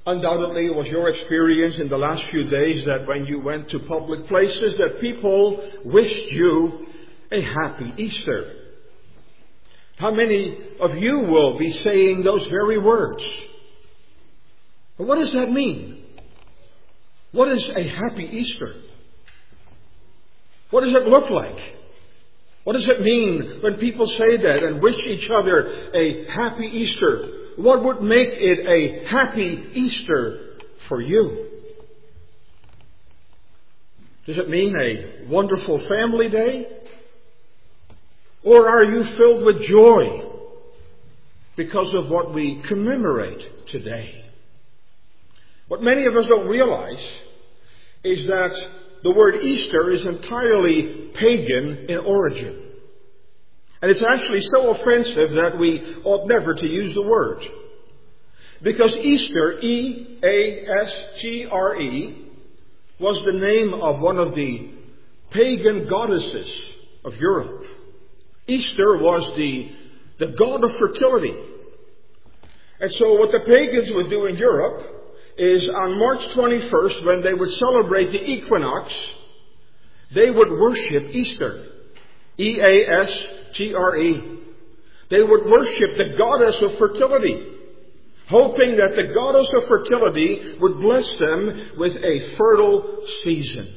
Undoubtedly, it was your experience in the last few days that when you went to public places that people wished you a happy Easter. How many of you will be saying those very words? But what does that mean? What is a happy Easter? What does it look like? What does it mean when people say that and wish each other a happy Easter? What would make it a happy Easter for you? Does it mean a wonderful family day? Or are you filled with joy because of what we commemorate today? What many of us don't realize is that the word Easter is entirely pagan in origin. And it's actually so offensive that we ought never to use the word. Because Easter, E-A-S-T-R-E, was the name of one of the pagan goddesses of Europe. Easter was the god of fertility. And so what the pagans would do in Europe is on March 21st, when they would celebrate the equinox, they would worship Easter. E-A-S-T-R-E. They would worship the goddess of fertility, hoping that the goddess of fertility would bless them with a fertile season.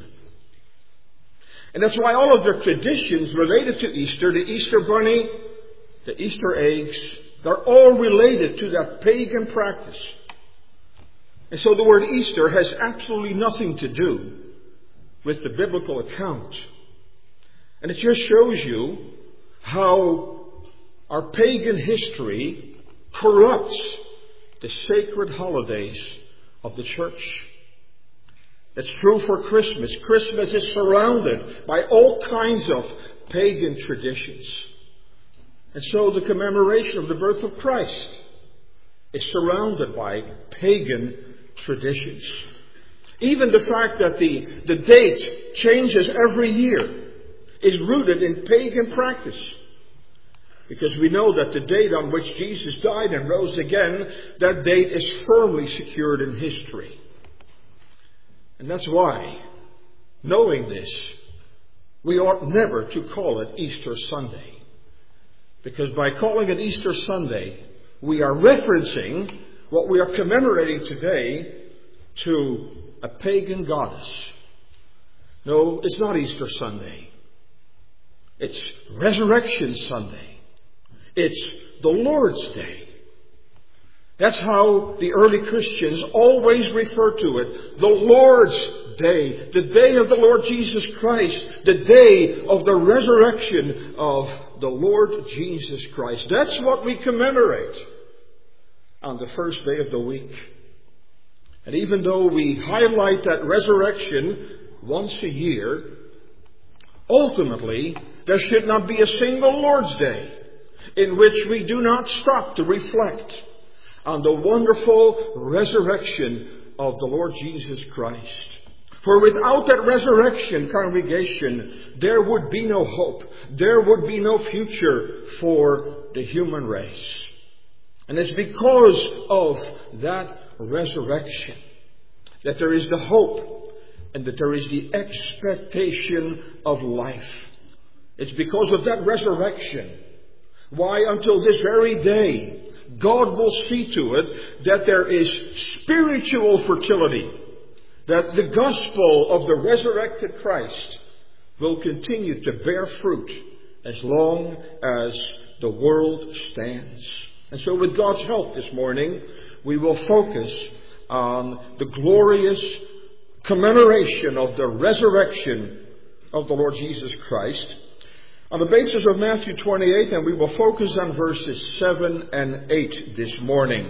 And that's why all of their traditions related to Easter, the Easter bunny, the Easter eggs, they're all related to that pagan practice. And so the word Easter has absolutely nothing to do with the biblical account. And it just shows you how our pagan history corrupts the sacred holidays of the church. It's true for Christmas. Christmas is surrounded by all kinds of pagan traditions. And so the commemoration of the birth of Christ is surrounded by pagan traditions. Even the fact that the date changes every year is rooted in pagan practice. Because we know that the date on which Jesus died and rose again, that date is firmly secured in history. And that's why, knowing this, we ought never to call it Easter Sunday. Because by calling it Easter Sunday, we are referencing what we are commemorating today to a pagan goddess. No, it's not Easter Sunday. It's Resurrection Sunday. It's the Lord's Day. That's how the early Christians always refer to it. The Lord's Day. The day of the Lord Jesus Christ. The day of the resurrection of the Lord Jesus Christ. That's what we commemorate on the first day of the week. And even though we highlight that resurrection once a year, ultimately, there should not be a single Lord's Day in which we do not stop to reflect on the wonderful resurrection of the Lord Jesus Christ. For without that resurrection, congregation, there would be no hope. There would be no future for the human race. And it's because of that resurrection that there is the hope and that there is the expectation of life. It's because of that resurrection why until this very day God will see to it that there is spiritual fertility, that the gospel of the resurrected Christ will continue to bear fruit as long as the world stands. And so with God's help this morning, we will focus on the glorious commemoration of the resurrection of the Lord Jesus Christ on the basis of Matthew 28, and we will focus on verses 7 and 8 this morning.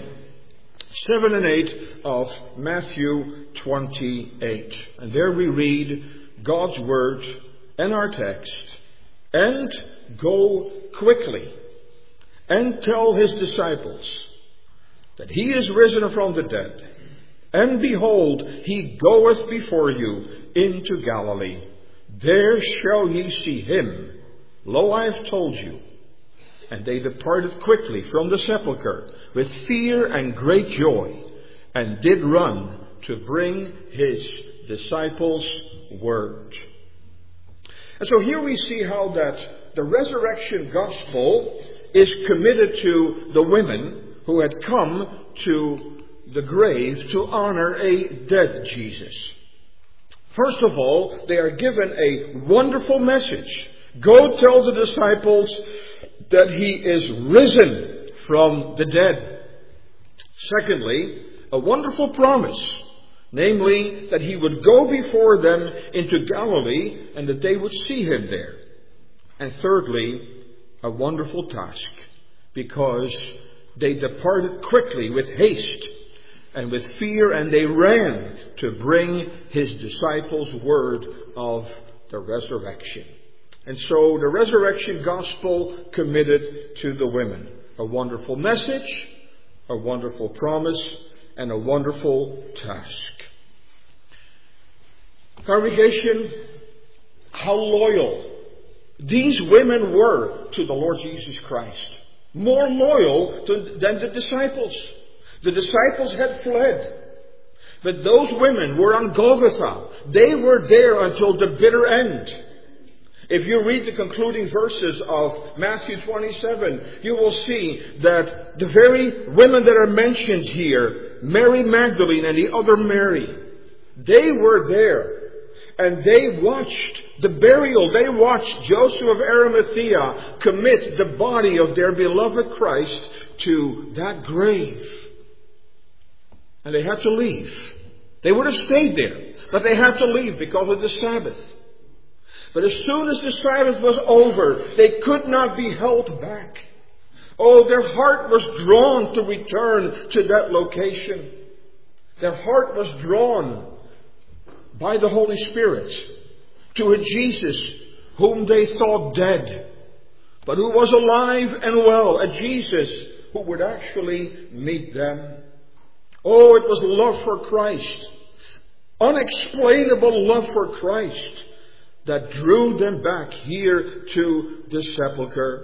7 and 8 of Matthew 28. And there we read God's word and our text. And go quickly and tell his disciples that he is risen from the dead. And behold, he goeth before you into Galilee. There shall ye see him. Lo, I have told you. And they departed quickly from the sepulchre with fear and great joy, and did run to bring his disciples word. And so here we see how that the resurrection gospel is committed to the women who had come to the grave to honor a dead Jesus. First of all, they are given a wonderful message. Go tell the disciples that he is risen from the dead. Secondly, a wonderful promise, namely that he would go before them into Galilee and that they would see him there. And thirdly, a wonderful task, because they departed quickly with haste and with fear, and they ran to bring his disciples word of the resurrection. And so the resurrection gospel committed to the women. A wonderful message, a wonderful promise, and a wonderful task. Congregation, how loyal these women were to the Lord Jesus Christ. More loyal than the disciples. The disciples had fled. But those women were on Golgotha. They were there until the bitter end. If you read the concluding verses of Matthew 27, you will see that the very women that are mentioned here, Mary Magdalene and the other Mary, they were there. And they watched the burial. They watched Joseph of Arimathea commit the body of their beloved Christ to that grave. And they had to leave. They would have stayed there, but they had to leave because of the Sabbath. But as soon as the Sabbath was over, they could not be held back. Oh, their heart was drawn to return to that location. Their heart was drawn by the Holy Spirit to a Jesus whom they thought dead, but who was alive and well, a Jesus who would actually meet them. Oh, it was love for Christ, unexplainable love for Christ, that drew them back here to the sepulchre.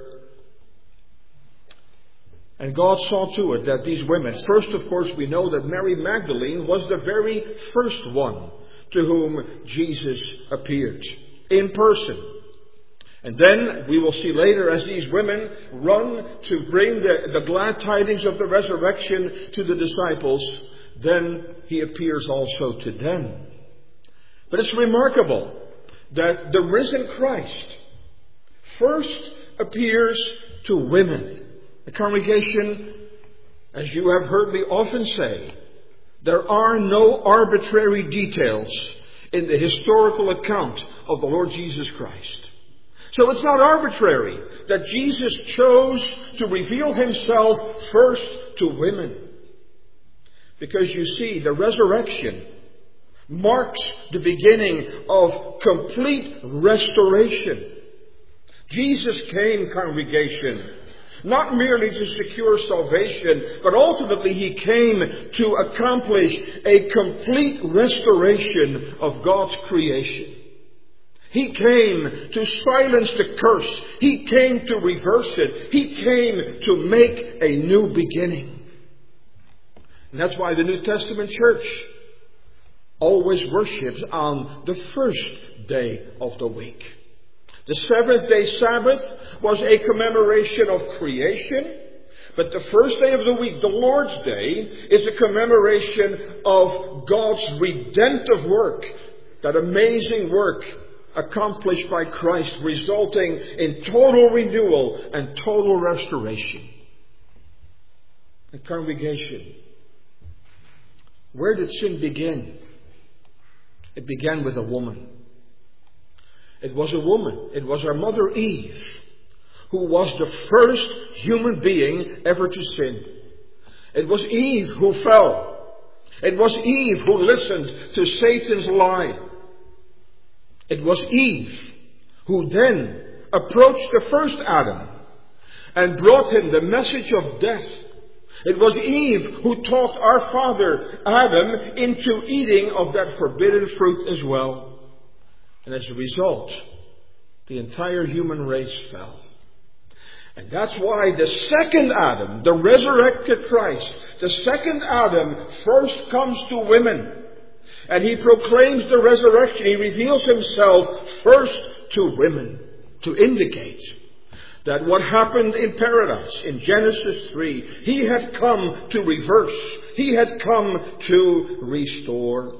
And God saw to it that these women, first of course we know that Mary Magdalene was the very first one to whom Jesus appeared in person. And then we will see later as these women run to bring the glad tidings of the resurrection to the disciples, then he appears also to them. But it's remarkable that the risen Christ first appears to women. The congregation, as you have heard me often say, there are no arbitrary details in the historical account of the Lord Jesus Christ. So it's not arbitrary that Jesus chose to reveal himself first to women. Because you see, the resurrection marks the beginning of complete restoration. Jesus came, congregation, not merely to secure salvation, but ultimately he came to accomplish a complete restoration of God's creation. He came to silence the curse. He came to reverse it. He came to make a new beginning. And that's why the New Testament church always worships on the first day of the week. The seventh day Sabbath was a commemoration of creation, but the first day of the week, the Lord's Day, is a commemoration of God's redemptive work, that amazing work accomplished by Christ, resulting in total renewal and total restoration. And congregation, where did sin begin? It began with a woman. It was a woman. It was our mother Eve, who was the first human being ever to sin. It was Eve who fell. It was Eve who listened to Satan's lie. It was Eve who then approached the first Adam and brought him the message of death. It was Eve who talked our father Adam into eating of that forbidden fruit as well. And as a result, the entire human race fell. And that's why the second Adam, the resurrected Christ, the second Adam first comes to women. And he proclaims the resurrection. He reveals himself first to women to indicate that what happened in paradise in Genesis 3, he had come to reverse. He had come to restore.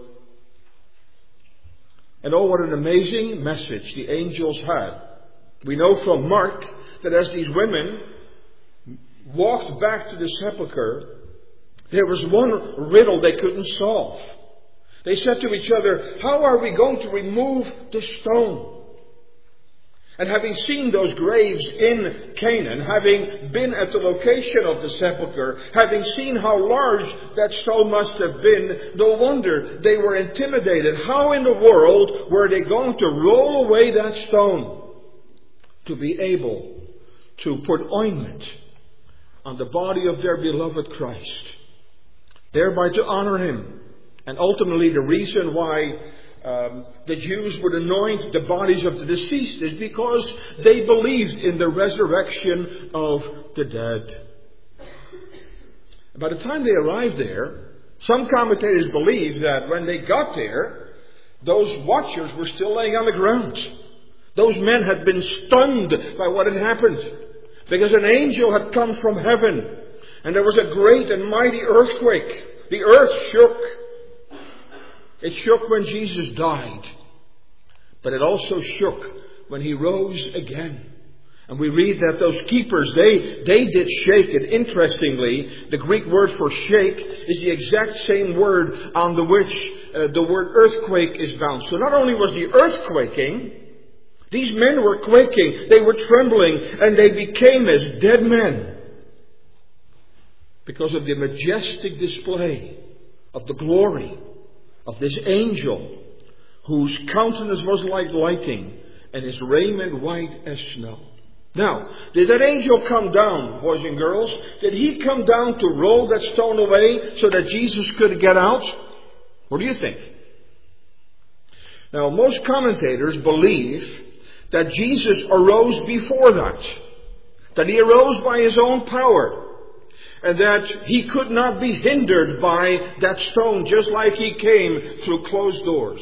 And oh, what an amazing message the angels had. We know from Mark that as these women walked back to the sepulchre, there was one riddle they couldn't solve. They said to each other, how are we going to remove the stone? And having seen those graves in Canaan, having been at the location of the sepulchre, having seen how large that stone must have been, no wonder they were intimidated. How in the world were they going to roll away that stone to be able to put ointment on the body of their beloved Christ, thereby to honor him? And ultimately the reason why the Jews would anoint the bodies of the deceased is because they believed in the resurrection of the dead. By the time they arrived there, some commentators believe that when they got there, those watchers were still laying on the ground. Those men had been stunned by what had happened, because an angel had come from heaven, and there was a great and mighty earthquake. The earth shook. It shook when Jesus died, but it also shook when he rose again. And we read that those keepers, they did shake it. Interestingly, the Greek word for shake is the exact same word on which the word earthquake is bound. So not only was the earth quaking, these men were quaking, they were trembling, and they became as dead men because of the majestic display of the glory of this angel, whose countenance was like lightning and his raiment white as snow. Now, did that angel come down, boys and girls? Did he come down to roll that stone away so that Jesus could get out? What do you think? Now, most commentators believe that Jesus arose before that he arose by his own power, and that he could not be hindered by that stone, just like he came through closed doors.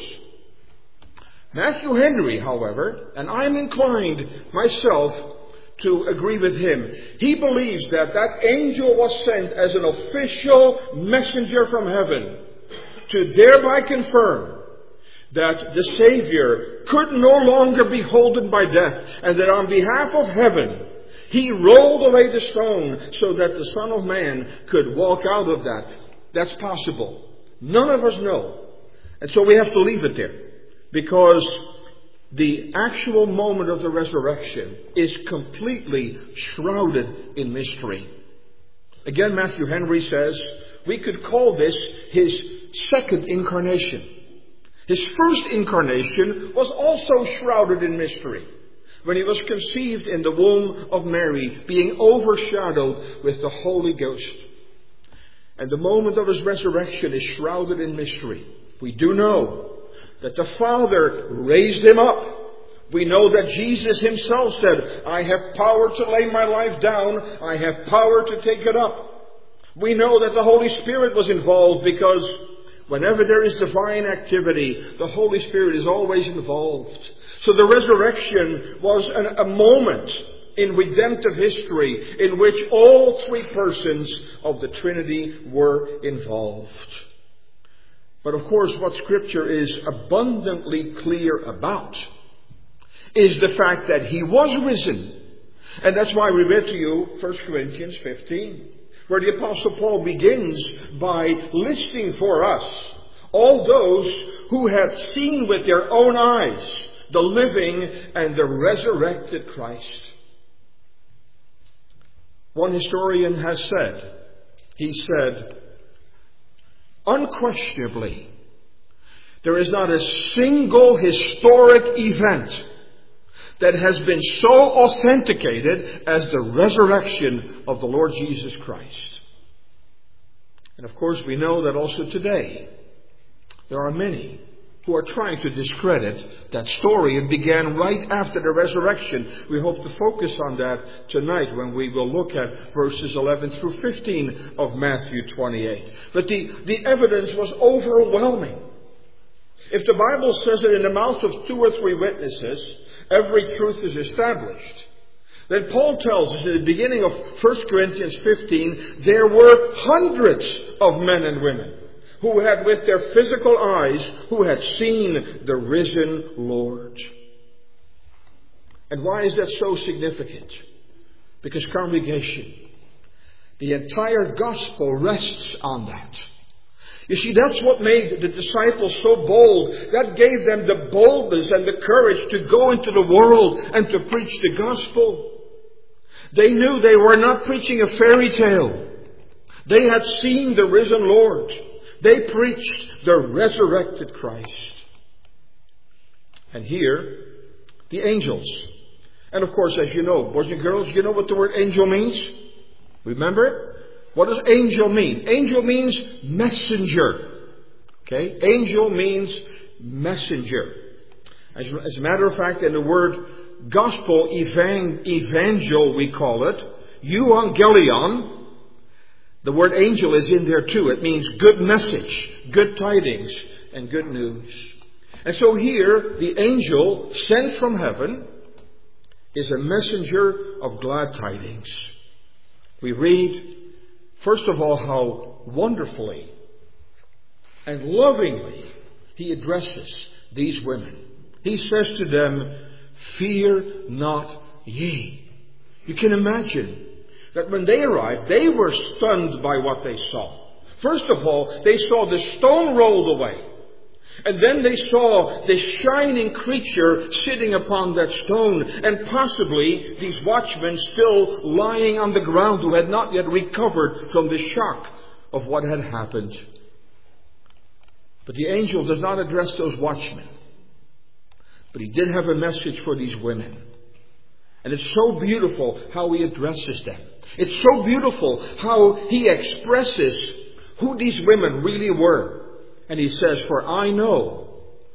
Matthew Henry, however, and I'm inclined myself to agree with him, he believes that that angel was sent as an official messenger from heaven to thereby confirm that the Savior could no longer be holden by death, and that on behalf of heaven, he rolled away the stone so that the Son of Man could walk out of that. That's possible. None of us know. And so we have to leave it there, because the actual moment of the resurrection is completely shrouded in mystery. Again, Matthew Henry says we could call this his second incarnation. His first incarnation was also shrouded in mystery, when he was conceived in the womb of Mary, being overshadowed with the Holy Ghost. And the moment of his resurrection is shrouded in mystery. We do know that the Father raised him up. We know that Jesus himself said, I have power to lay my life down. I have power to take it up. We know that the Holy Spirit was involved, because whenever there is divine activity, the Holy Spirit is always involved. So the resurrection was a moment in redemptive history in which all three persons of the Trinity were involved. But of course, what Scripture is abundantly clear about is the fact that he was risen. And that's why we read to you 1 Corinthians 15. Where the Apostle Paul begins by listing for us all those who have seen with their own eyes the living and the resurrected Christ. One historian has said, he said, unquestionably, there is not a single historic event that has been so authenticated as the resurrection of the Lord Jesus Christ. And of course we know that also today there are many who are trying to discredit that story. It began right after the resurrection. We hope to focus on that tonight when we will look at verses 11 through 15 of Matthew 28. But the evidence was overwhelming. If the Bible says that in the mouth of 2 or 3 witnesses, every truth is established, then Paul tells us in the beginning of 1 Corinthians 15, there were hundreds of men and women who had with their physical eyes, who had seen the risen Lord. And why is that so significant? Because, congregation, the entire gospel rests on that. You see, that's what made the disciples so bold. That gave them the boldness and the courage to go into the world and to preach the gospel. They knew they were not preaching a fairy tale. They had seen the risen Lord. They preached the resurrected Christ. And here, the angels. And of course, as you know, boys and girls, you know what the word angel means? Remember it? What does angel mean? Angel means messenger. Okay? Angel means messenger. As a matter of fact, in the word gospel, evangel we call it, euangelion, the word angel is in there too. It means good message, good tidings, and good news. And so here, the angel sent from heaven is a messenger of glad tidings. We read, first of all, how wonderfully and lovingly he addresses these women. He says to them, "Fear not ye." You can imagine that when they arrived, they were stunned by what they saw. First of all, they saw the stone rolled away. And then they saw this shining creature sitting upon that stone. And possibly these watchmen still lying on the ground who had not yet recovered from the shock of what had happened. But the angel does not address those watchmen. But he did have a message for these women. And it's so beautiful how he addresses them. It's so beautiful how he expresses who these women really were. And he says, "For I know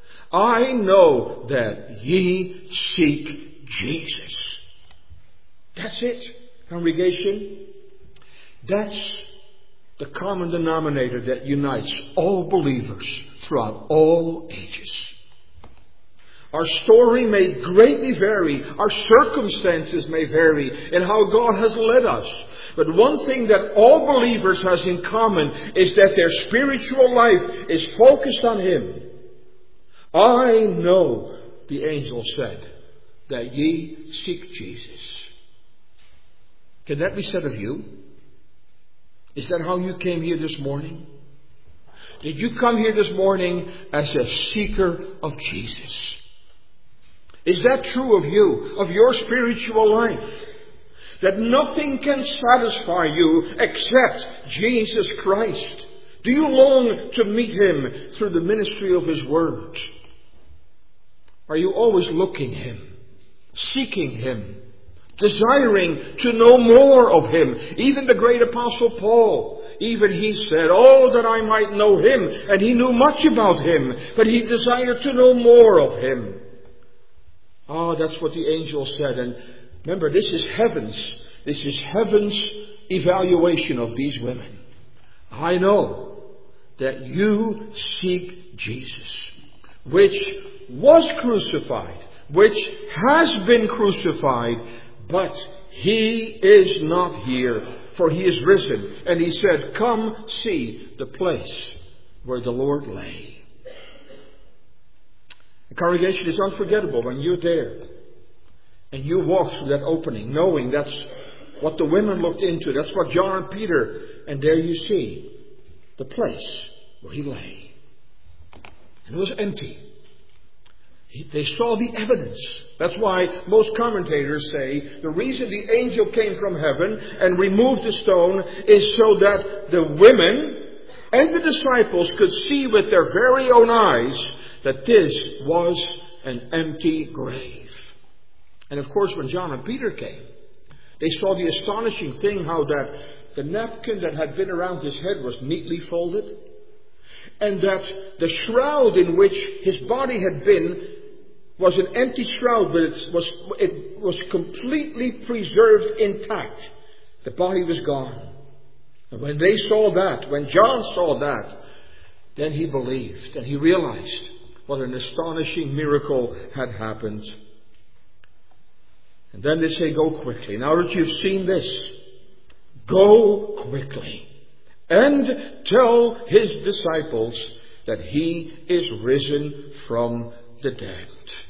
that ye seek Jesus." That's it, congregation. That's the common denominator that unites all believers throughout all ages. Our story may greatly vary. Our circumstances may vary in how God has led us. But one thing that all believers has in common is that their spiritual life is focused on Him. I know, the angel said, that ye seek Jesus. Can that be said of you? Is that how you came here this morning? Did you come here this morning as a seeker of Jesus? Is that true of you, of your spiritual life? That nothing can satisfy you except Jesus Christ? Do you long to meet Him through the ministry of His Word? Are you always looking Him, seeking Him, desiring to know more of Him? Even the great Apostle Paul, even he said, "Oh, that I might know Him." And he knew much about Him, but he desired to know more of Him. Oh, that's what the angel said. And remember, this is heaven's evaluation of these women. I know that you seek Jesus, which was crucified, which has been crucified, but He is not here, for He is risen. And He said, "Come see the place where the Lord lay." The congregation is unforgettable when you're there and you walk through that opening, knowing that's what the women looked into. That's what John and Peter, and there you see the place where He lay. And it was empty. They saw the evidence. That's why most commentators say the reason the angel came from heaven and removed the stone is so that the women and the disciples could see with their very own eyes that this was an empty grave. And of course, when John and Peter came, they saw the astonishing thing how that the napkin that had been around his head was neatly folded. And that the shroud in which his body had been was an empty shroud, but it was completely preserved intact. The body was gone. And when they saw that, when John saw that, then he believed and he realized what an astonishing miracle had happened. And then they say, go quickly. Now that you've seen this, go quickly and tell his disciples that he is risen from the dead.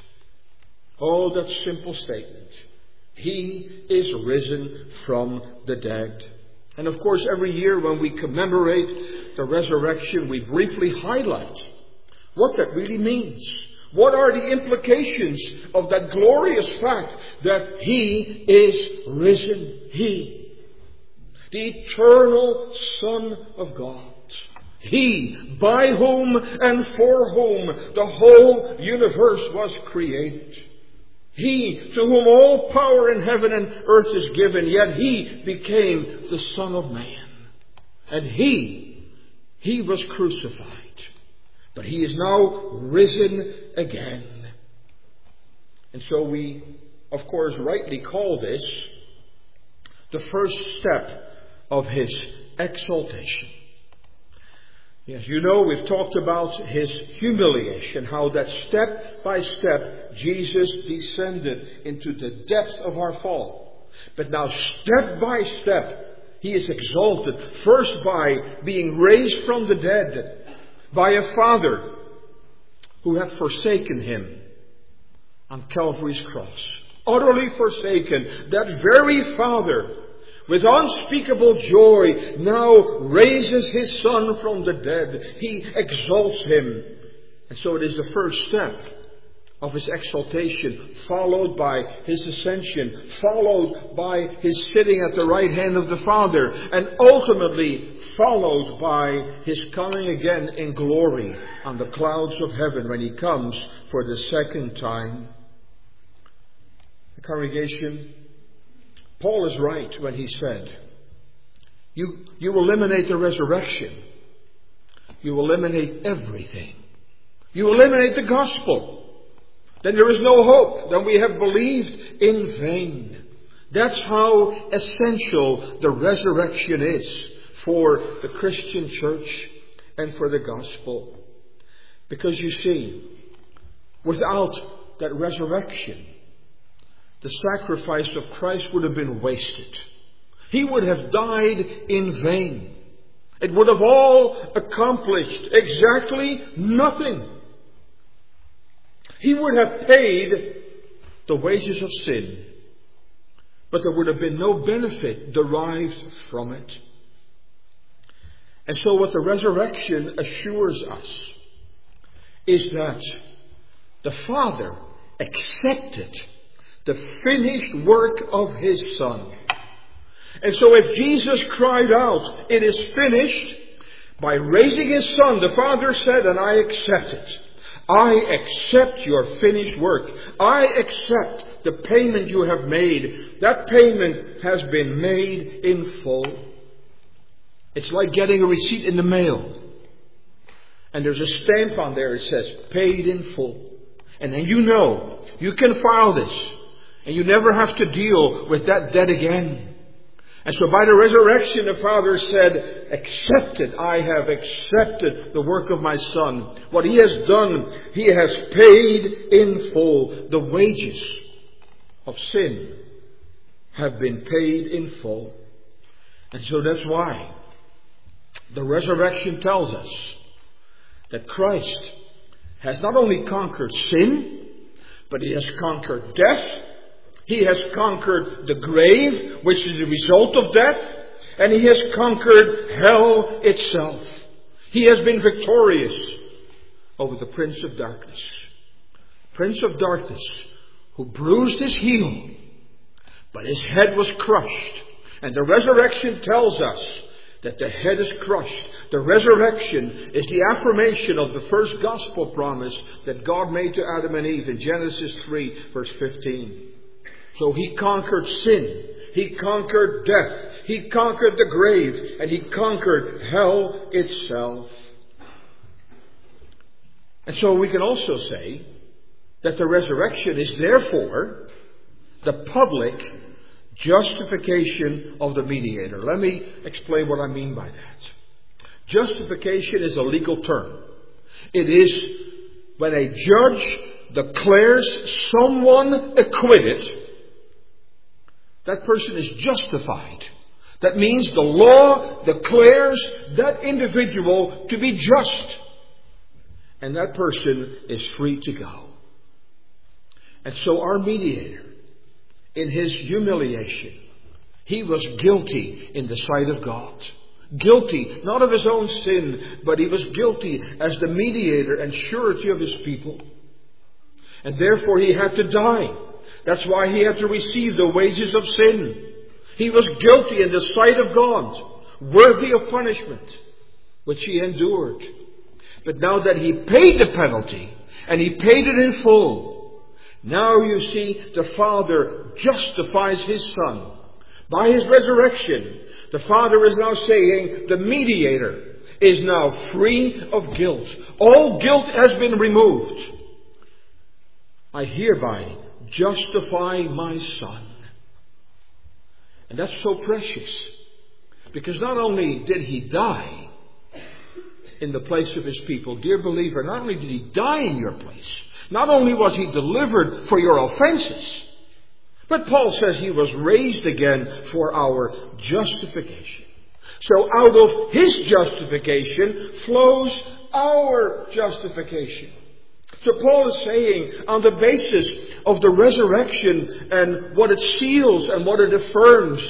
Oh, that simple statement. He is risen from the dead. And of course, every year when we commemorate the resurrection, we briefly highlight what that really means. What are the implications of that glorious fact that he is risen? He, the eternal Son of God. He, by whom and for whom the whole universe was created. He, to whom all power in heaven and earth is given, yet he became the Son of Man. And he was crucified. But he is now risen again. And so we, of course, rightly call this the first step of his exaltation. Yes, you know, we've talked about his humiliation, how that step by step Jesus descended into the depths of our fall. But now step by step he is exalted, first by being raised from the dead by a Father who had forsaken him on Calvary's cross. Utterly forsaken. That very Father, with unspeakable joy, now raises his Son from the dead. He exalts him. And so it is the first step of his exaltation, followed by his ascension, followed by his sitting at the right hand of the Father, and ultimately followed by his coming again in glory on the clouds of heaven when he comes for the second time. The congregation, Paul is right when he said, you eliminate the resurrection. You eliminate everything. You eliminate the gospel. Then there is no hope. Then we have believed in vain. That's how essential the resurrection is for the Christian church and for the gospel. Because you see, without that resurrection, the sacrifice of Christ would have been wasted. He would have died in vain. It would have all accomplished exactly nothing. He would have paid the wages of sin, but there would have been no benefit derived from it. And so what the resurrection assures us is that the Father accepted the finished work of his Son. And so if Jesus cried out, "It is finished," by raising his Son, the Father said, "And I accept it. I accept your finished work. I accept the payment you have made. That payment has been made in full." It's like getting a receipt in the mail. And there's a stamp on there that says, "Paid in full." And then you know, you can file this. And you never have to deal with that debt again. And so by the resurrection, the Father said, "Accepted, I have accepted the work of my Son. What he has done, he has paid in full. The wages of sin have been paid in full." And so that's why the resurrection tells us that Christ has not only conquered sin, but he has conquered death. He has conquered the grave, which is the result of death. And he has conquered hell itself. He has been victorious over the Prince of Darkness. Prince of Darkness, who bruised his heel, but his head was crushed. And the resurrection tells us that the head is crushed. The resurrection is the affirmation of the first gospel promise that God made to Adam and Eve in Genesis 3, verse 15. So he conquered sin, he conquered death, he conquered the grave, and he conquered hell itself. And so we can also say that the resurrection is therefore the public justification of the mediator. Let me explain what I mean by that. Justification is a legal term. It is when a judge declares someone acquitted, that person is justified. That means the law declares that individual to be just. And that person is free to go. And so our mediator, in his humiliation, he was guilty in the sight of God. Guilty, not of his own sin, but he was guilty as the mediator and surety of his people. And therefore he had to die. That's why he had to receive the wages of sin. He was guilty in the sight of God, worthy of punishment, which he endured. But now that he paid the penalty, and he paid it in full, now you see the Father justifies his Son. By his resurrection, the Father is now saying the mediator is now free of guilt. All guilt has been removed. I hereby justify my Son. And that's so precious. Because not only did he die in the place of his people, dear believer, not only did he die in your place, not only was he delivered for your offenses, but Paul says he was raised again for our justification. So out of his justification flows our justification. So Paul is saying, on the basis of the resurrection and what it seals and what it affirms,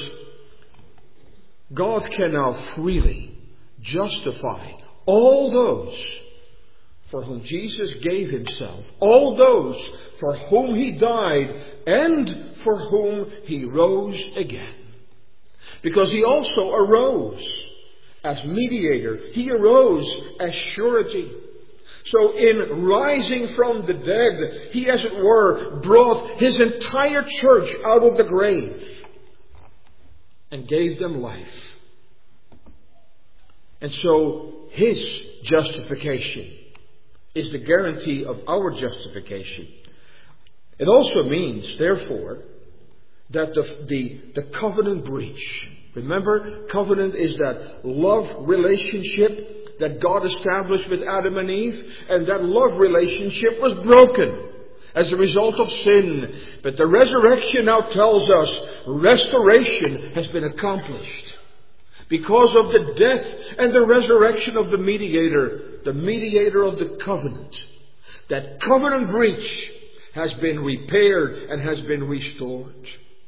God can now freely justify all those for whom Jesus gave himself, all those for whom he died, and for whom he rose again. Because he also arose as mediator. He arose as surety. So in rising from the dead, he, as it were, brought his entire church out of the grave and gave them life. And so his justification is the guarantee of our justification. It also means, therefore, that the covenant breach. Remember, covenant is that love relationship that God established with Adam and Eve, and that love relationship was broken as a result of sin. But the resurrection now tells us restoration has been accomplished because of the death and the resurrection of the mediator of the covenant. That covenant breach has been repaired and has been restored.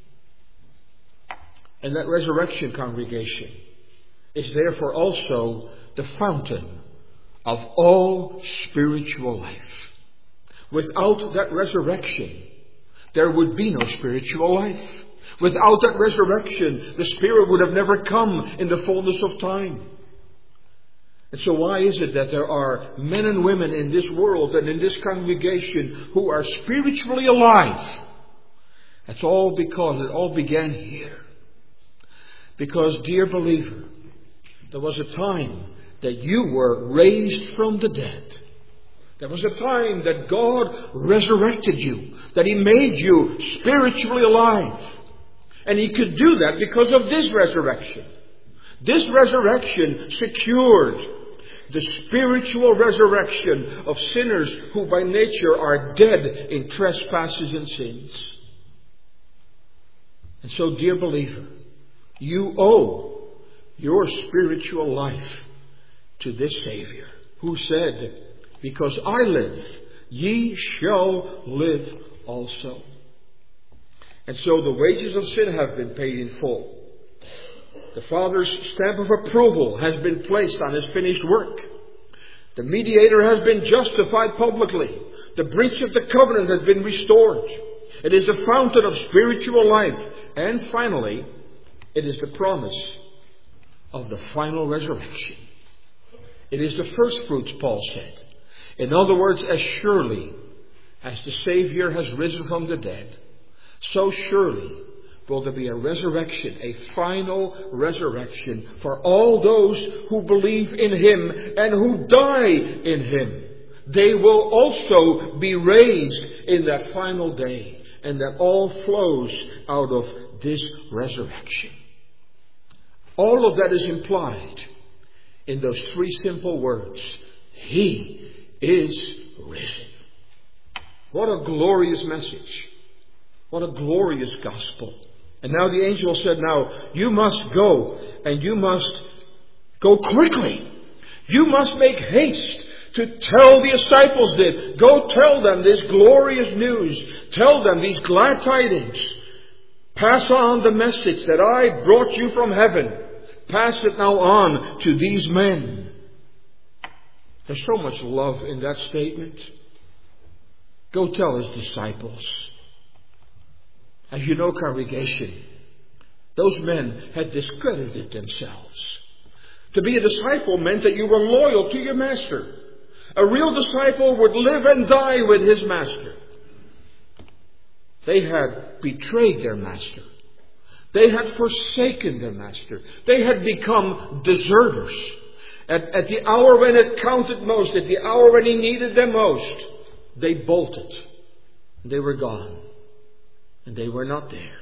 And that resurrection, congregation, is therefore also the fountain of all spiritual life. Without that resurrection, there would be no spiritual life. Without that resurrection, the Spirit would have never come in the fullness of time. And so why is it that there are men and women in this world and in this congregation who are spiritually alive? That's all because it all began here. Because, dear believer, there was a time that you were raised from the dead. There was a time that God resurrected you, that He made you spiritually alive. And He could do that because of this resurrection. This resurrection secured the spiritual resurrection of sinners who by nature are dead in trespasses and sins. And so, dear believer, you owe your spiritual life to this Savior who said, "Because I live, ye shall live also." And so the wages of sin have been paid in full. The Father's stamp of approval has been placed on His finished work. The mediator has been justified publicly. The breach of the covenant has been restored. It is the fountain of spiritual life. And finally, it is the promise of the final resurrection. It is the first fruits, Paul said. In other words, as surely as the Savior has risen from the dead, so surely will there be a resurrection, a final resurrection for all those who believe in Him and who die in Him. they will also be raised in that final day. And that all flows out of this resurrection. All of that is implied in those three simple words. He is risen. What a glorious message. What a glorious gospel. And now the angel said, now you must go, and you must go quickly. You must make haste to tell the disciples this. Go tell them this glorious news. Tell them these glad tidings. Pass on the message that I brought you from heaven. Pass it now on to these men. There's so much love in that statement. Go tell his disciples. As you know, congregation, those men had discredited themselves. To be a disciple meant that you were loyal to your master. A real disciple would live and die with his master. They had betrayed their master. They had forsaken their master. They had become deserters. At the hour when it counted most, at the hour when he needed them most, they bolted. They were gone. And they were not there.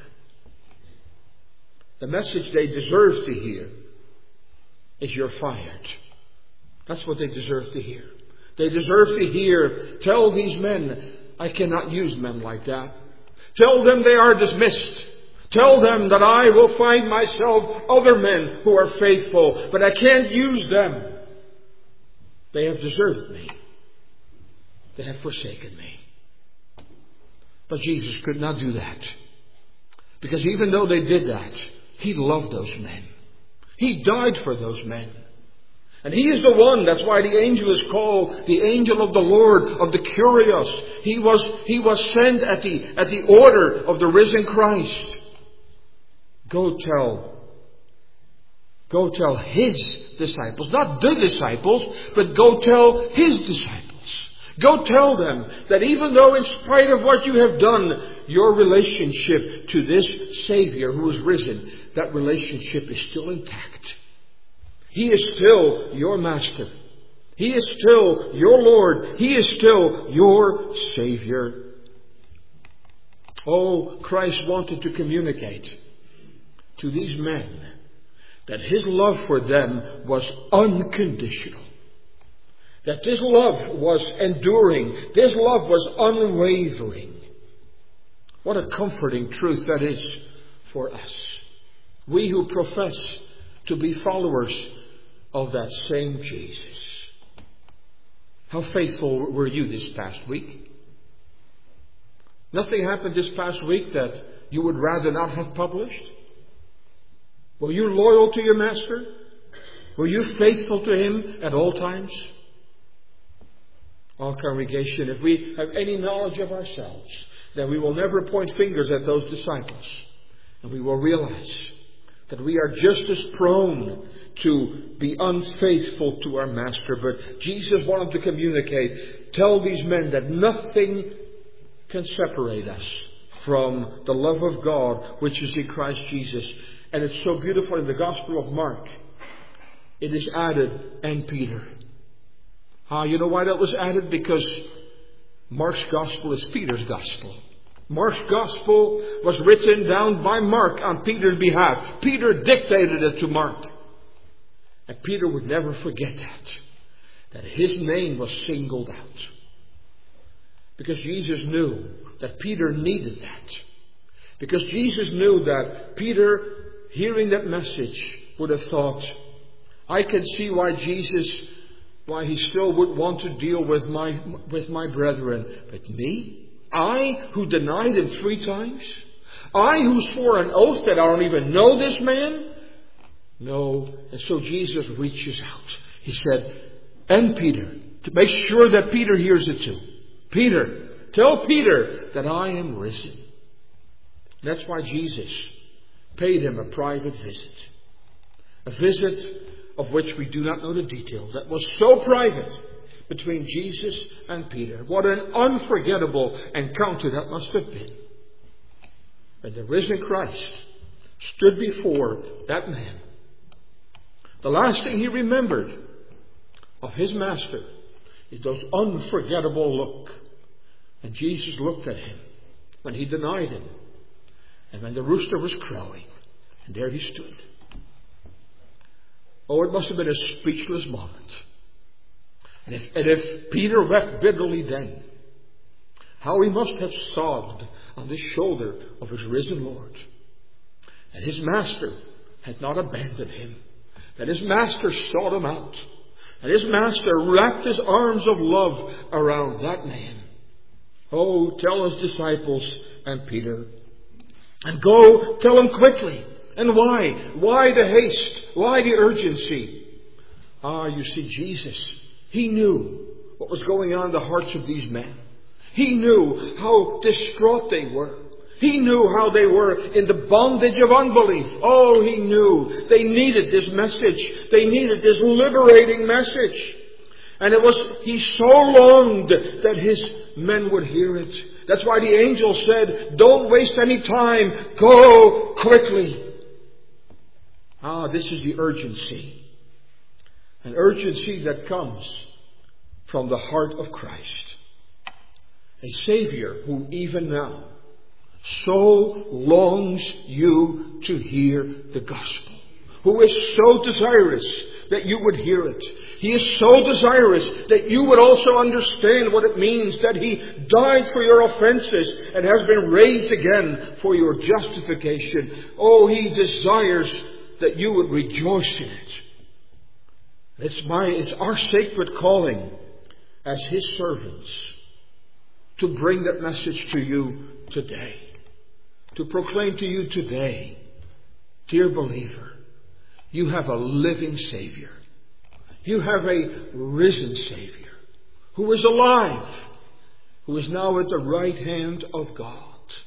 The message they deserve to hear is you're fired. That's what they deserve to hear. They deserve to hear, tell these men, I cannot use men like that. Tell them they are dismissed. Tell them that I will find myself other men who are faithful, but I can't use them. They have deserted me. They have forsaken me. But Jesus could not do that. Because even though they did that, He loved those men. He died for those men. And He is the one, that's why the angel is called the angel of the Lord, of the Curious. He was sent at the order of the risen Christ. Go tell His disciples, not the disciples, but go tell His disciples. Go tell them that even though in spite of what you have done, your relationship to this Savior who is risen, that relationship is still intact. He is still your Master. He is still your Lord. He is still your Savior. Oh, Christ wanted to communicate to these men that His love for them was unconditional. That this love was enduring. This love was unwavering. What a comforting truth that is for us. We who profess to be followers of that same Jesus. How faithful were you this past week? Nothing happened this past week that you would rather not have published? Were you loyal to your Master? Were you faithful to Him at all times? Our congregation, if we have any knowledge of ourselves, then we will never point fingers at those disciples. And we will realize that we are just as prone to be unfaithful to our Master. But Jesus wanted to communicate, tell these men that nothing can separate us from the love of God, which is in Christ Jesus. And it's so beautiful in the Gospel of Mark. It is added, and Peter. You know why that was added? Because Mark's Gospel is Peter's Gospel. Mark's Gospel was written down by Mark on Peter's behalf. Peter dictated it to Mark. And Peter would never forget that his name was singled out. Because Jesus knew that Peter needed that. Because Jesus knew that Peter, hearing that message, would have thought, I can see why He still would want to deal with my brethren. But me? I who denied Him 3 times? I who swore an oath that I don't even know this man? No. And so Jesus reaches out. He said, and Peter, to make sure that Peter hears it too. Peter, tell Peter that I am risen. That's why Jesus paid him a private visit. A visit of which we do not know the details. That was so private between Jesus and Peter. What an unforgettable encounter that must have been. When the risen Christ stood before that man, the last thing he remembered of his Master those unforgettable look. And Jesus looked at him when he denied him. And when the rooster was crowing. And there he stood. Oh, it must have been a speechless moment. And if Peter wept bitterly then, how he must have sobbed on the shoulder of his risen Lord. That his master had not abandoned him. That his master sought him out. That his master wrapped his arms of love around that man. Oh, tell his disciples and Peter. And go tell him quickly. And why? Why the haste? Why the urgency? You see, Jesus, he knew what was going on in the hearts of these men. He knew how distraught they were. He knew how they were in the bondage of unbelief. Oh, he knew they needed this message. They needed this liberating message. And he so longed that his men would hear it. That's why the angel said, don't waste any time. Go quickly. This is the urgency. An urgency that comes from the heart of Christ. A Savior who even now so longs you to hear the gospel. Who is so desirous that you would hear it. He is so desirous that you would also understand what it means that He died for your offenses and has been raised again for your justification. Oh, He desires that you would rejoice in it. It's our sacred calling as His servants to bring that message to you today. To proclaim to you today, dear believer, you have a living Savior. You have a risen Savior who is alive, who is now at the right hand of God.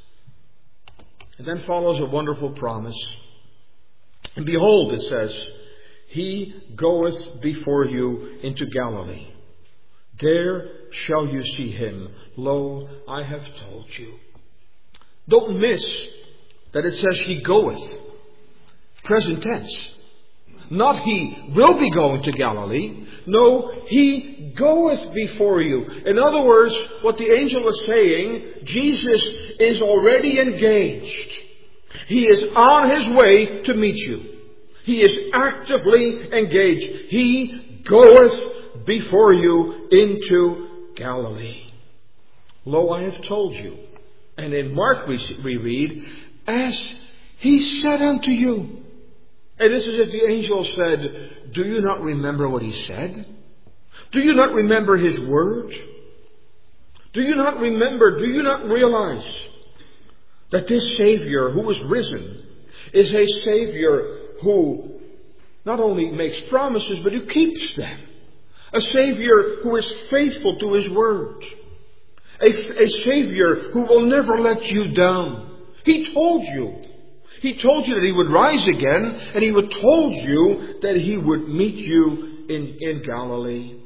And then follows a wonderful promise. And behold, it says, He goeth before you into Galilee. There shall you see Him. Lo, I have told you. Don't miss that it says He goeth. Present tense. Not He will be going to Galilee. No, He goeth before you. In other words, what the angel is saying, Jesus is already engaged. He is on His way to meet you. He is actively engaged. He goeth before you into Galilee. Lo, I have told you. And in Mark we read, as He said unto you. And this is as the angel said, do you not remember what He said? Do you not remember His word? Do you not remember, do you not realize that this Savior who is risen is a Savior who not only makes promises, but who keeps them. A Savior who is faithful to His word. A Savior who will never let you down. He told you. He told you that He would rise again, and He told you that He would meet you in Galilee.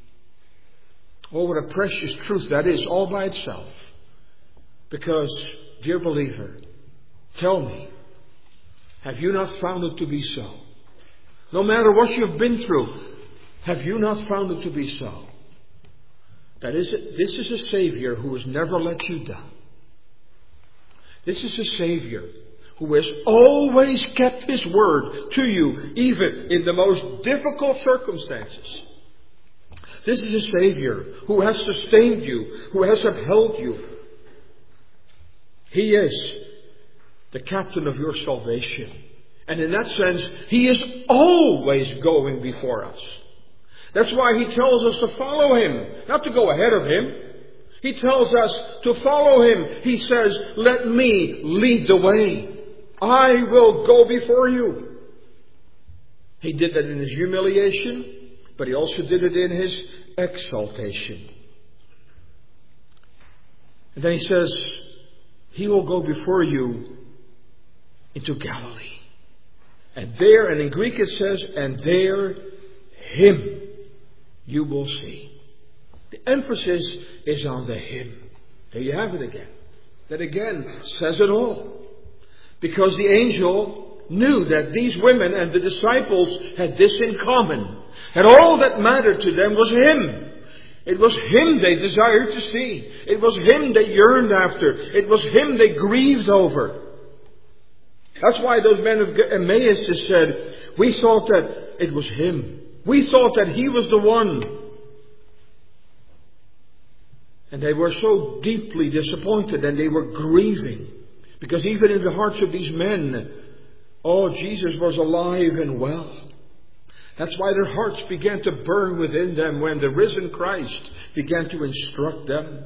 Oh, what a precious truth that is all by itself. Because, dear believer, tell me, have you not found it to be so? No matter what you've been through, have you not found it to be so? This is a Savior who has never let you down. This is a Savior who has always kept His word to you, even in the most difficult circumstances. This is a Savior who has sustained you, who has upheld you. He is the captain of your salvation. And in that sense, He is always going before us. That's why He tells us to follow Him, not to go ahead of Him. He tells us to follow Him. He says, let me lead the way. I will go before you. He did that in His humiliation, but He also did it in His exaltation. And then He says, He will go before you into Galilee. And there, and in Greek it says, and there Him you will see. The emphasis is on the Him. There you have it again. That again says it all. Because the angel knew that these women and the disciples had this in common. And all that mattered to them was Him. It was Him they desired to see. It was Him they yearned after. It was Him they grieved over. That's why those men of Emmaus just said, we thought that it was Him. We thought that He was the one. And they were so deeply disappointed and they were grieving. Because even in the hearts of these men, Jesus was alive and well. That's why their hearts began to burn within them when the risen Christ began to instruct them.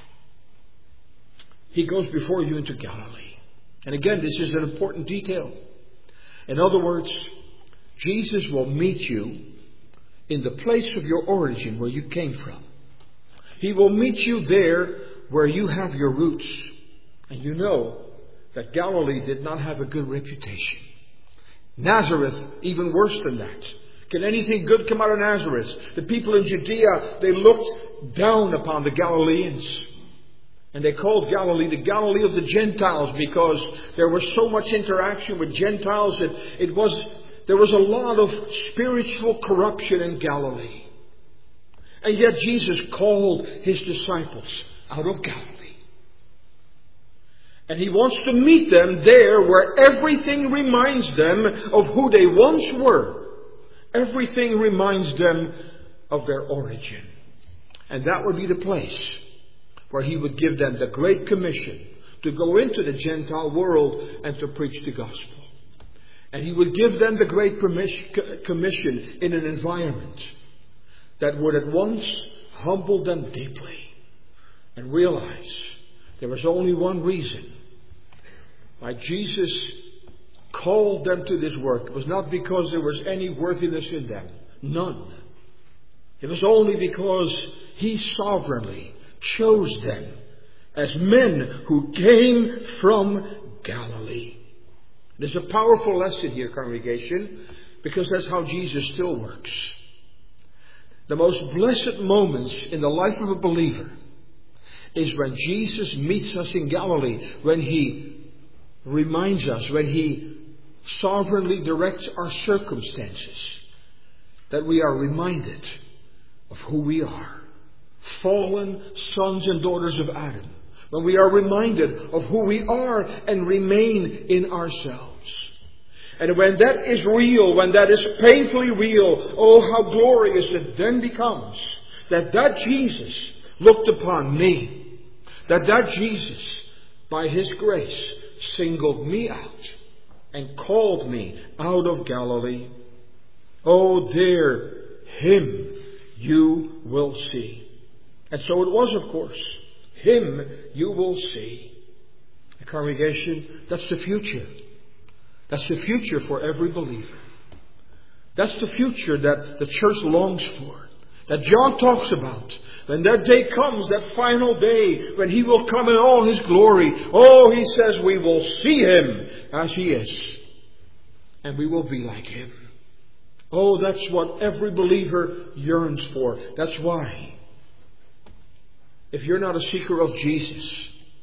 He goes before you into Galilee. And again, this is an important detail. In other words, Jesus will meet you in the place of your origin, where you came from. He will meet you there where you have your roots. And you know that Galilee did not have a good reputation. Nazareth, even worse than that. Can anything good come out of Nazareth? The people in Judea, they looked down upon the Galileans. And they called Galilee the Galilee of the Gentiles, because there was so much interaction with Gentiles that there was a lot of spiritual corruption in Galilee. And yet Jesus called His disciples out of Galilee. And He wants to meet them there where everything reminds them of who they once were. Everything reminds them of their origin. And that would be the place where He would give them the Great Commission to go into the Gentile world and to preach the gospel. And He would give them the Great Commission in an environment that would at once humble them deeply and realize there was only one reason why Jesus called them to this work. It was not because there was any worthiness in them. None. It was only because He sovereignly chose them as men who came from Galilee. There's a powerful lesson here, congregation, because that's how Jesus still works. The most blessed moments in the life of a believer is when Jesus meets us in Galilee, when He reminds us, when He sovereignly directs our circumstances, that we are reminded of who we are. Fallen sons and daughters of Adam. When we are reminded of who we are and remain in ourselves. And when that is real, when that is painfully real, oh, how glorious it then becomes that Jesus looked upon me. That Jesus, by His grace, singled me out and called me out of Galilee. Oh, there, Him you will see. And so it was, of course. Him you will see. The congregation, that's the future. That's the future for every believer. That's the future that the church longs for. That John talks about. When that day comes, that final day, when He will come in all His glory. Oh, He says we will see Him as He is. And we will be like Him. Oh, that's what every believer yearns for. That's why, if you're not a seeker of Jesus,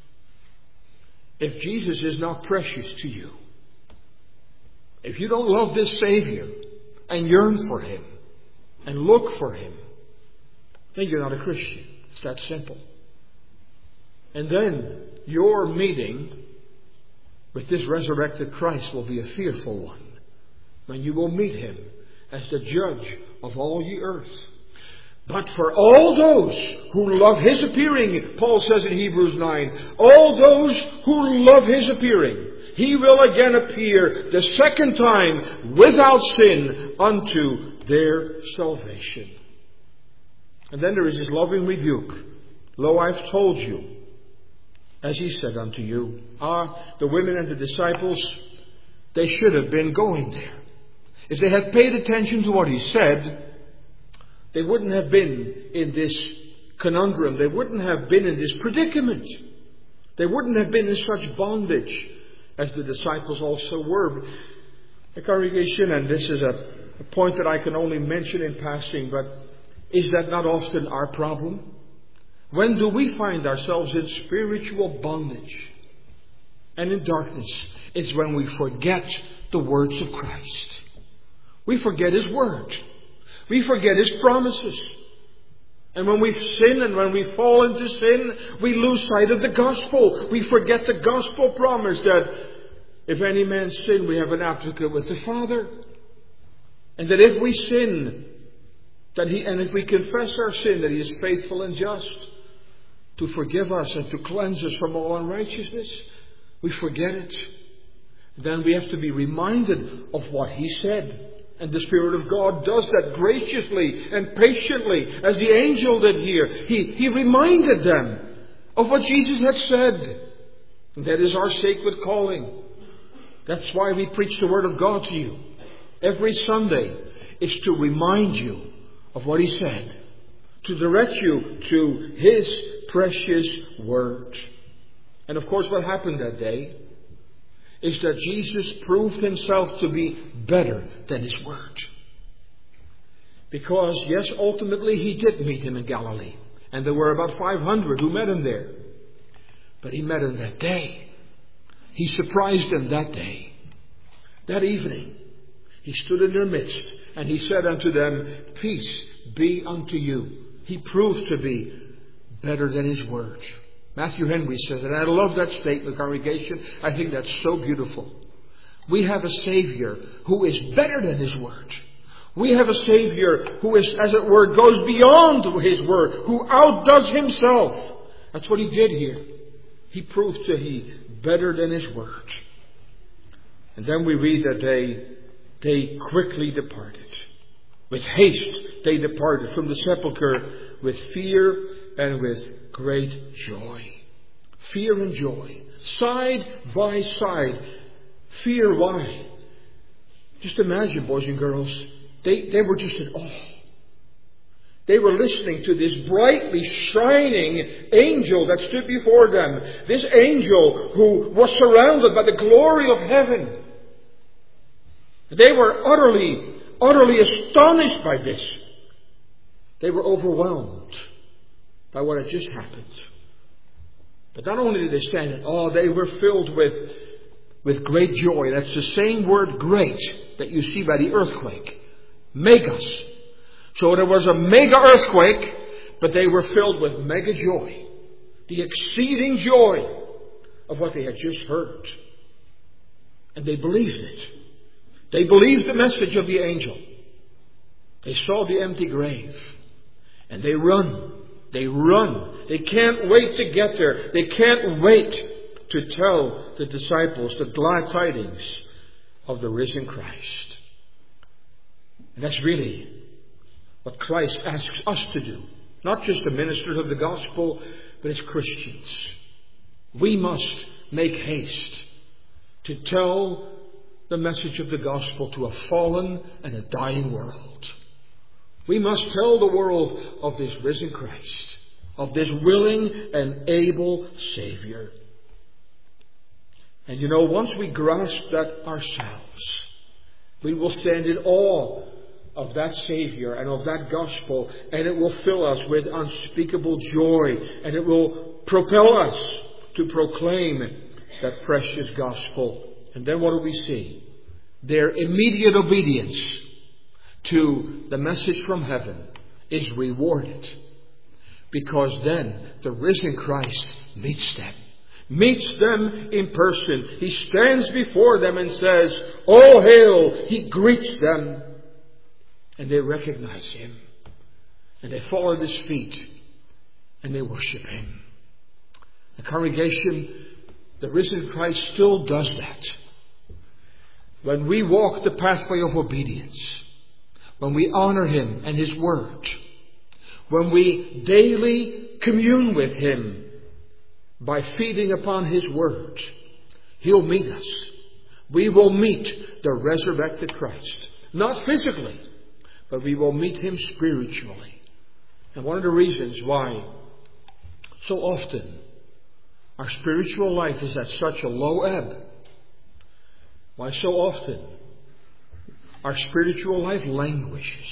if Jesus is not precious to you, if you don't love this Savior and yearn for Him and look for Him, then you're not a Christian. It's that simple. And then your meeting with this resurrected Christ will be a fearful one, when you will meet Him as the judge of all ye earth. But for all those who love His appearing, Paul says in Hebrews 9, all those who love His appearing, He will again appear the second time without sin unto their salvation. And then there is His loving rebuke. Lo, I've told you, as He said unto you. The women and the disciples, they should have been going there. If they had paid attention to what He said, they wouldn't have been in this conundrum. They wouldn't have been in this predicament. They wouldn't have been in such bondage as the disciples also were. The congregation, and this is a point that I can only mention in passing, but is that not often our problem? When do we find ourselves in spiritual bondage and in darkness? It's when we forget the words of Christ. We forget His word. We forget His promises. And when we sin and when we fall into sin, we lose sight of the gospel. We forget the gospel promise that if any man sin, we have an advocate with the Father. And that if we sin, and if we confess our sin, that He is faithful and just to forgive us and to cleanse us from all unrighteousness. We forget it. Then we have to be reminded of what He said. And the Spirit of God does that graciously and patiently, as the angel did here. He reminded them of what Jesus had said. And that is our sacred calling. That's why we preach the Word of God to you every Sunday, is to remind you of what He said, to direct you to His precious Word. And of course, what happened that day is that Jesus proved Himself to be better than His Word. Because, yes, ultimately He did meet Him in Galilee. And there were about 500 who met Him there. But He met Him that day. He surprised them that day. That evening, He stood in their midst and He said unto them, "Peace be unto you." He proved to be better than His Word. Matthew Henry says, and I love that statement, congregation. I think that's so beautiful. We have a Savior who is better than His Word. We have a Savior who is, as it were, goes beyond His Word, who outdoes Himself. That's what He did here. He proved to be better than His Word. And then we read that they quickly departed. With haste they departed from the sepulchre with fear and with great joy. Fear and joy. Side by side. Fear, why? Just imagine, boys and girls, they were just in awe. They were listening to this brightly shining angel that stood before them. This angel who was surrounded by the glory of heaven. They were utterly astonished by this. They were overwhelmed by what had just happened. But not only did they stand in awe, they were filled with great joy. That's the same word great that you see by the earthquake. Megas. So there was a mega earthquake, but they were filled with mega joy. The exceeding joy of what they had just heard. And they believed it. They believed the message of the angel. They saw the empty grave. And they run. They run. They can't wait to get there. They can't wait to tell the disciples the glad tidings of the risen Christ. And that's really what Christ asks us to do. Not just the ministers of the gospel, but as Christians. We must make haste to tell the message of the gospel to a fallen and a dying world. We must tell the world of this risen Christ, of this willing and able Savior. And you know, once we grasp that ourselves, we will stand in awe of that Savior and of that gospel, and it will fill us with unspeakable joy, and it will propel us to proclaim that precious gospel. And then what do we see? Their immediate obedience to the message from heaven is rewarded. Because then the risen Christ meets them. Meets them in person. He stands before them and says, "All hail!" He greets them. And they recognize Him. And they fall at His feet. And they worship Him. The congregation, the risen Christ still does that. When we walk the pathway of obedience, when we honor Him and His Word, when we daily commune with Him by feeding upon His Word, He'll meet us. We will meet the resurrected Christ. Not physically, but we will meet Him spiritually. And one of the reasons why so often our spiritual life is at such a low ebb, why so often our spiritual life languishes,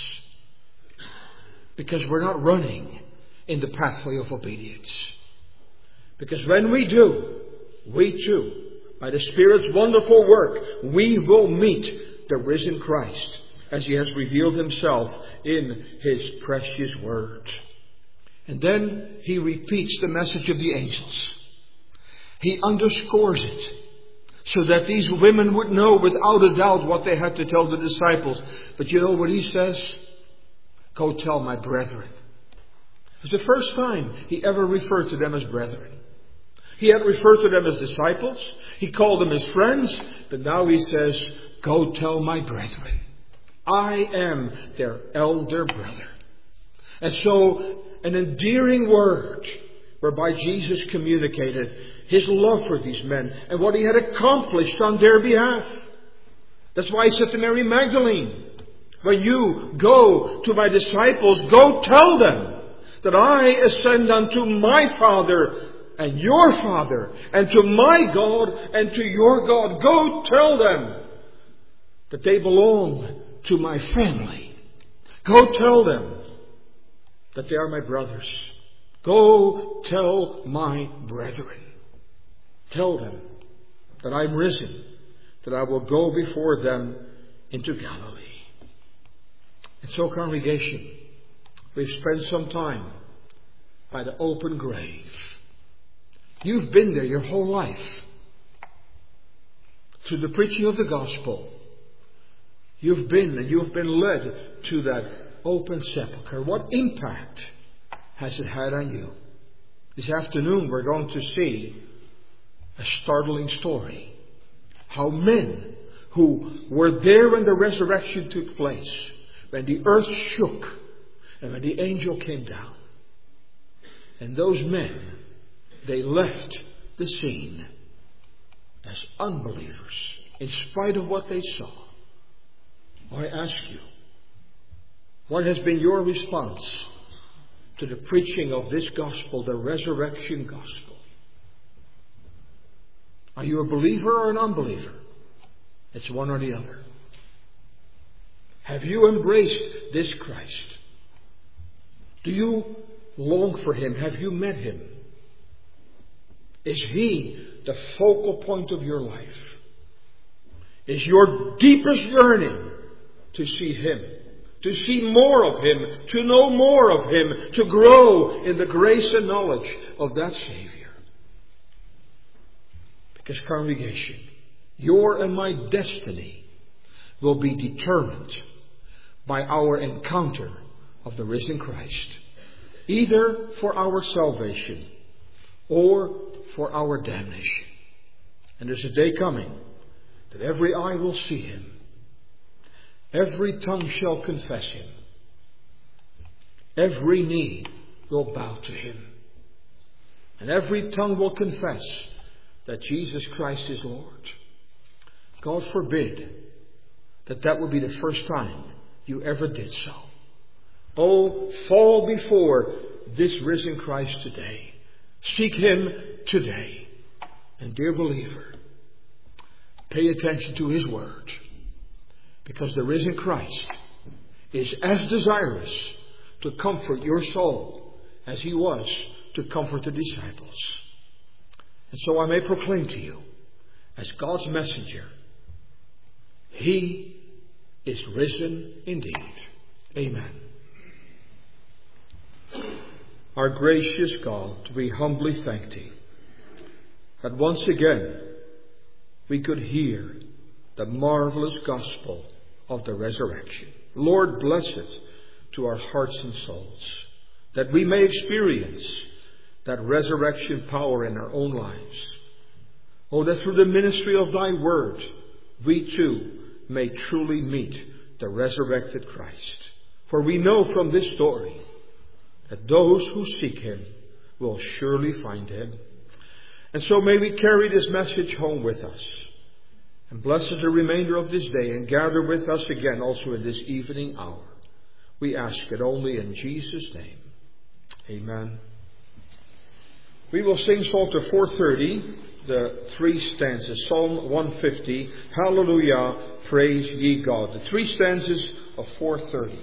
because we're not running in the pathway of obedience. Because when we do, we too, by the Spirit's wonderful work, we will meet the risen Christ as He has revealed Himself in His precious Word. And then he repeats the message of the angels. He underscores it so that these women would know without a doubt what they had to tell the disciples. But you know what he says? Go tell my brethren. It's the first time he ever referred to them as brethren. He had referred to them as disciples. He called them his friends. But now he says, go tell my brethren. I am their elder brother. And so, an endearing word whereby Jesus communicated his love for these men and what he had accomplished on their behalf. That's why he said to Mary Magdalene, when you go to my disciples, go tell them that I ascend unto my Father and your Father, and to my God and to your God. Go tell them that they belong to my family. Go tell them that they are my brothers. Go tell my brethren. Tell them that I'm risen, that I will go before them into Galilee. And so, congregation, we've spent some time by the open grave. You've been there your whole life. Through the preaching of the gospel, you've been and you've been led to that open sepulchre. What impact has it had on you? This afternoon we're going to see a startling story. How men who were there when the resurrection took place, when the earth shook and when the angel came down. And those men, they left the scene as unbelievers in spite of what they saw. I ask you, what has been your response to the preaching of this gospel, the resurrection gospel? Are you a believer or an unbeliever? It's one or the other. Have you embraced this Christ? Do you long for Him? Have you met Him? Is He the focal point of your life? Is your deepest yearning to see Him? To see more of Him? To know more of Him? To grow in the grace and knowledge of that Savior? Because, congregation, your and my destiny will be determined by our encounter of the risen Christ. Either for our salvation or for our damnation. And there's a day coming that every eye will see Him. Every tongue shall confess Him. Every knee will bow to Him. And every tongue will confess that Jesus Christ is Lord. God forbid that would be the first time you ever did so. Oh, fall before this risen Christ today. Seek Him today. And dear believer, pay attention to His word. Because the risen Christ is as desirous to comfort your soul as He was to comfort the disciples. And so I may proclaim to you, as God's messenger, He is risen indeed. Amen. Our gracious God, we humbly thank Thee that once again we could hear the marvelous gospel of the resurrection. Lord, bless it to our hearts and souls, that we may experience that resurrection power in our own lives. Oh, that through the ministry of Thy word, we too may truly meet the resurrected Christ. For we know from this story that those who seek Him will surely find Him. And so may we carry this message home with us. And bless us the remainder of this day and gather with us again also in this evening hour. We ask it only in Jesus' name. Amen. We will sing Psalm 430, the 3 stanzas. Psalm 150, Hallelujah, praise ye God. The 3 stanzas of 430.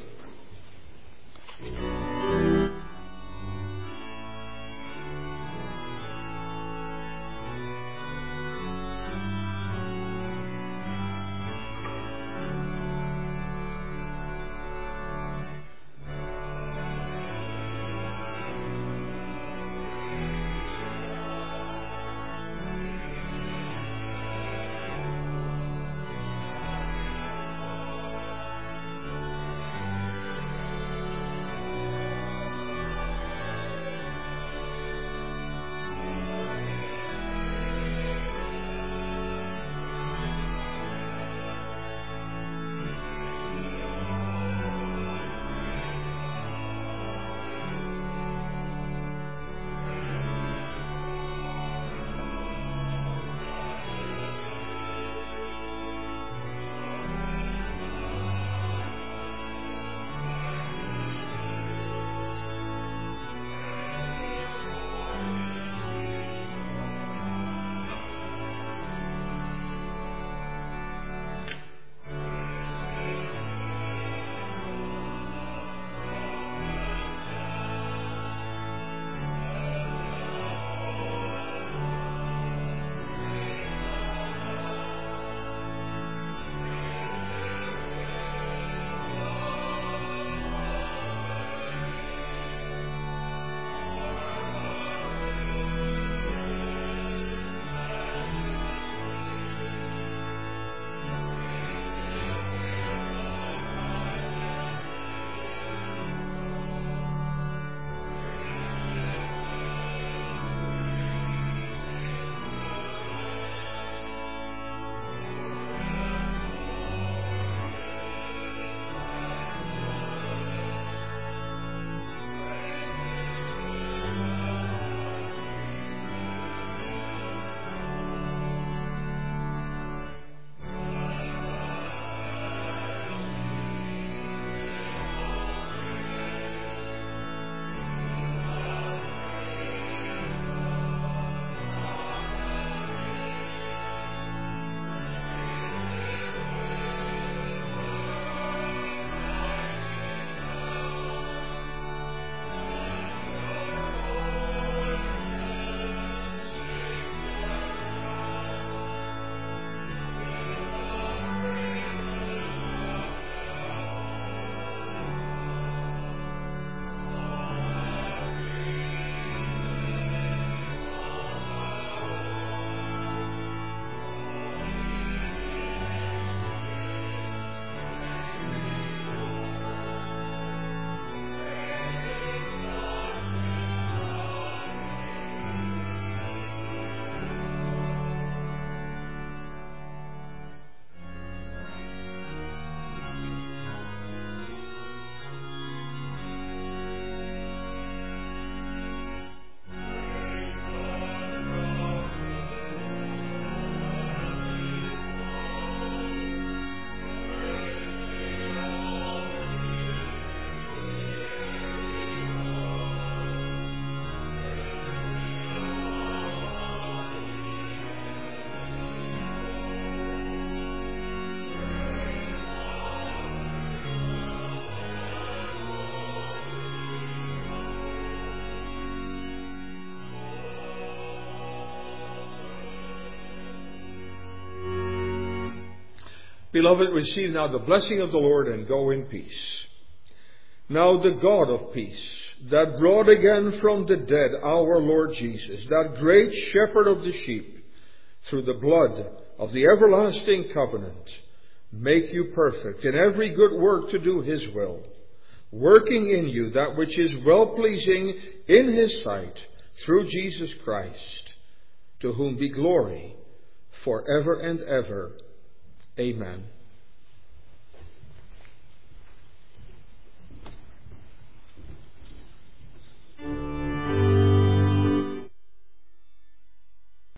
Beloved, receive now the blessing of the Lord and go in peace. Now the God of peace, that brought again from the dead our Lord Jesus, that great shepherd of the sheep, through the blood of the everlasting covenant, make you perfect in every good work to do His will, working in you that which is well-pleasing in His sight, through Jesus Christ, to whom be glory forever and ever. Amen.